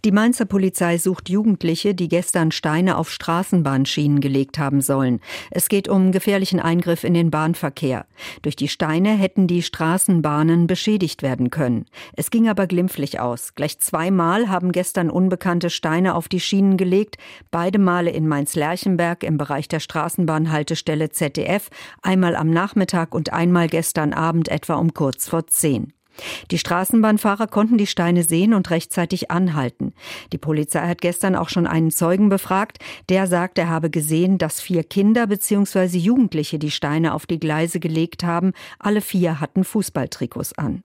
Die Mainzer Polizei sucht Jugendliche, die gestern Steine auf Straßenbahnschienen gelegt haben sollen. Es geht um gefährlichen Eingriff in den Bahnverkehr. Durch die Steine hätten die Straßenbahnen beschädigt werden können. Es ging aber glimpflich aus. Gleich zweimal haben gestern Unbekannte Steine auf die Schienen gelegt. Beide Male in Mainz-Lerchenberg im Bereich der Straßenbahnhaltestelle ZDF. Einmal am Nachmittag und einmal gestern Abend etwa um kurz vor 10. Die Straßenbahnfahrer konnten die Steine sehen und rechtzeitig anhalten. Die Polizei hat gestern auch schon einen Zeugen befragt. Der sagt, er habe gesehen, dass 4 Kinder bzw. Jugendliche die Steine auf die Gleise gelegt haben. Alle 4 hatten Fußballtrikots an.